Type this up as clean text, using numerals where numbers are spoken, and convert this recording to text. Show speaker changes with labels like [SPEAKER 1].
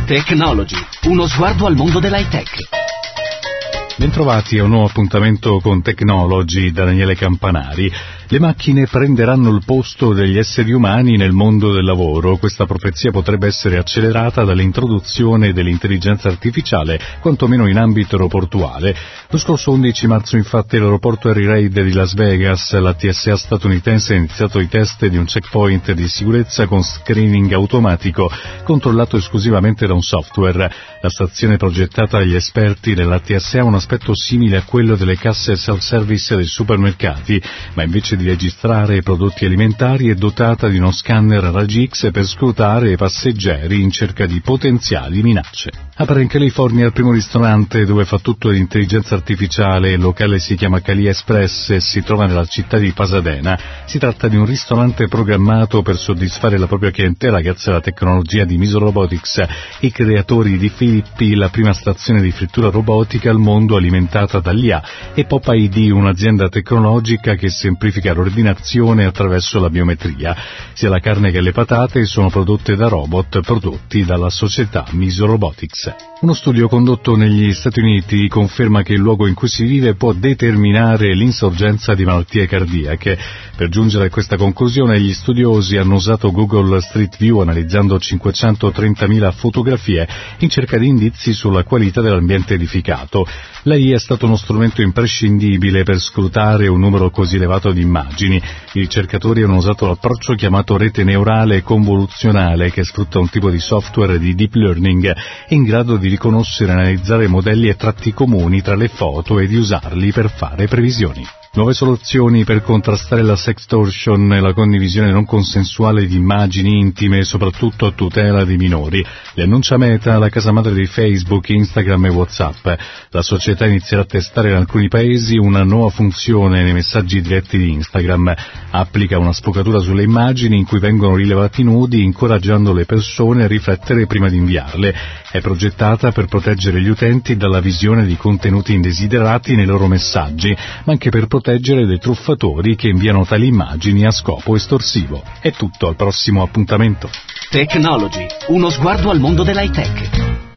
[SPEAKER 1] Technology, uno sguardo al mondo dell'high tech.
[SPEAKER 2] Bentrovati a un nuovo appuntamento con Technology da Daniele Campanari. Le macchine prenderanno il posto degli esseri umani nel mondo del lavoro. Questa profezia potrebbe essere accelerata dall'introduzione dell'intelligenza artificiale, quantomeno in ambito aeroportuale. Lo scorso 11 marzo infatti all'aeroporto Harry Reid di Las Vegas la TSA statunitense ha iniziato i test di un checkpoint di sicurezza con screening automatico controllato esclusivamente da un software. La stazione progettata dagli esperti della TSA ha un aspetto simile a quello delle casse self-service dei supermercati, ma invece di registrare i prodotti alimentari è dotata di uno scanner raggi X per scrutare i passeggeri in cerca di potenziali minacce. Apre in California il primo ristorante dove fa tutto l'intelligenza artificiale. Il locale si chiama Cali Express e si trova nella città di Pasadena. Si tratta di un ristorante programmato per soddisfare la propria clientela grazie alla tecnologia di Miso Robotics. I creatori di Filippi, la prima stazione di frittura robotica al mondo alimentata dall'IA, e Pop ID, un'azienda tecnologica che semplifica l'ordinazione attraverso la biometria. Sia la carne che le patate sono prodotte da robot prodotti dalla società Miso Robotics. Uno studio condotto negli Stati Uniti conferma che il luogo in cui si vive può determinare l'insorgenza di malattie cardiache. Per giungere a questa conclusione, gli studiosi hanno usato Google Street View analizzando 530.000 fotografie in cerca di indizi sulla qualità dell'ambiente edificato. L'AI è stato uno strumento imprescindibile per scrutare un numero così elevato di immagini. I ricercatori hanno usato l'approccio chiamato rete neurale convoluzionale, che sfrutta un tipo di software di deep learning in grado di riconoscere e analizzare modelli e tratti comuni tra le foto e di usarli per fare previsioni. Nuove soluzioni per contrastare la sextortion e la condivisione non consensuale di immagini intime, soprattutto a tutela dei minori. Le annuncia Meta, la casa madre di Facebook, Instagram e WhatsApp. La società inizierà a testare in alcuni paesi una nuova funzione nei messaggi diretti di Instagram. Applica una sfocatura sulle immagini in cui vengono rilevati nudi, incoraggiando le persone a riflettere prima di inviarle. È progettata per proteggere gli utenti dalla visione di contenuti indesiderati nei loro messaggi, ma anche per proteggere dai truffatori che inviano tali immagini a scopo estorsivo. È tutto, al prossimo appuntamento.
[SPEAKER 1] Technology, uno sguardo al mondo dell'high tech.